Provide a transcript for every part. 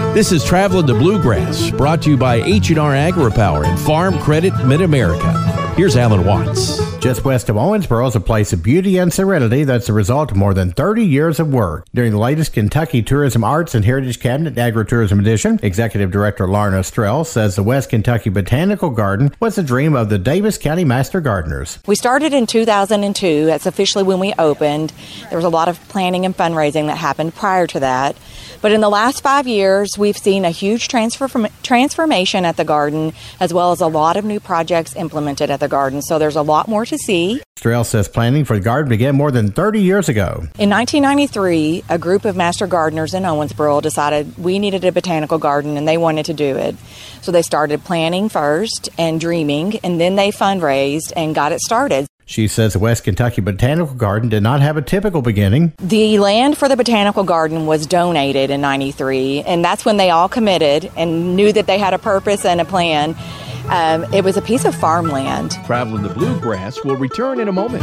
This is Traveling the Bluegrass, brought to you by H&R Agri-Power and Farm Credit Mid-America. Here's Alan Watts. Just west of Owensboro is a place of beauty and serenity that's the result of more than 30 years of work. During the latest Kentucky Tourism Arts and Heritage Cabinet Agritourism Edition, Executive Director Larna Strell says the West Kentucky Botanical Garden was the dream of the Davis County Master Gardeners. We started in 2002. That's officially when we opened. There was a lot of planning and fundraising that happened prior to that. But in the last 5 years, we've seen a huge transformation at the garden, as well as a lot of new projects implemented at the garden. So there's a lot more to see. Strell says planning for the garden began more than 30 years ago. In 1993, a group of master gardeners in Owensboro decided we needed a botanical garden and they wanted to do it. So they started planning first and dreaming, and then they fundraised and got it started. She says the West Kentucky Botanical Garden did not have a typical beginning. The land for the Botanical Garden was donated in 93, and that's when they all committed and knew that they had a purpose and a plan. It was a piece of farmland. Traveling the Bluegrass will return in a moment.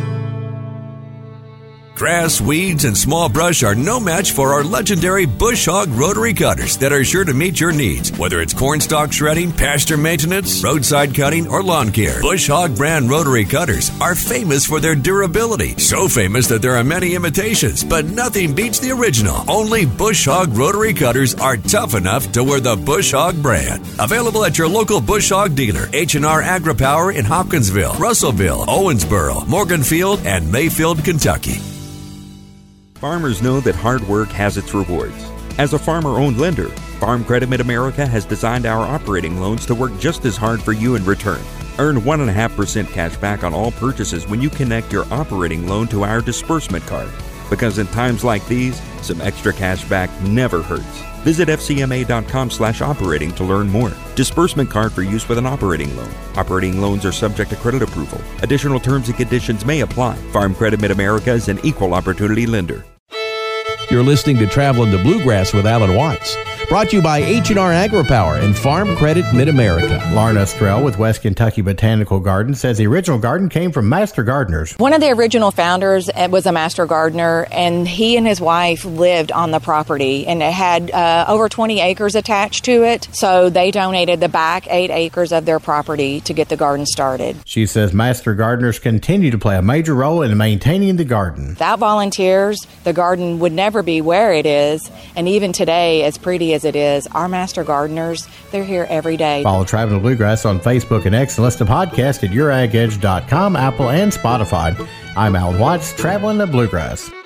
Grass, weeds, and small brush are no match for our legendary Bush Hog rotary cutters that are sure to meet your needs. Whether it's cornstalk shredding, pasture maintenance, roadside cutting, or lawn care, Bush Hog brand rotary cutters are famous for their durability. So famous that there are many imitations, but nothing beats the original. Only Bush Hog rotary cutters are tough enough to wear the Bush Hog brand. Available at your local Bush Hog dealer, H&R Agri-Power in Hopkinsville, Russellville, Owensboro, Morganfield, and Mayfield, Kentucky. Farmers know that hard work has its rewards. As a farmer-owned lender, Farm Credit Mid-America has designed our operating loans to work just as hard for you in return. Earn 1.5% cash back on all purchases when you connect your operating loan to our disbursement card. Because in times like these, some extra cash back never hurts. Visit fcma.com/operating to learn more. Disbursement card for use with an operating loan. Operating loans are subject to credit approval. Additional terms and conditions may apply. Farm Credit Mid-America is an equal opportunity lender. You're listening to Traveling the Bluegrass with Alan Watts, brought to you by H&R Agri-Power and Farm Credit Mid-America. Larna Strell with West Kentucky Botanical Garden says the original garden came from master gardeners. One of the original founders was a master gardener, and he and his wife lived on the property, and it had over 20 acres attached to it. So they donated the back 8 acres of their property to get the garden started. She says master gardeners continue to play a major role in maintaining the garden. Without volunteers, the garden would never be where it is, and even today, as pretty as it is, our master gardeners, they're here every day. Follow Traveling the Bluegrass on Facebook and X, and listen to podcasts at YourAgEdge.com, Apple, and Spotify. I'm Alan Watts, Traveling the Bluegrass.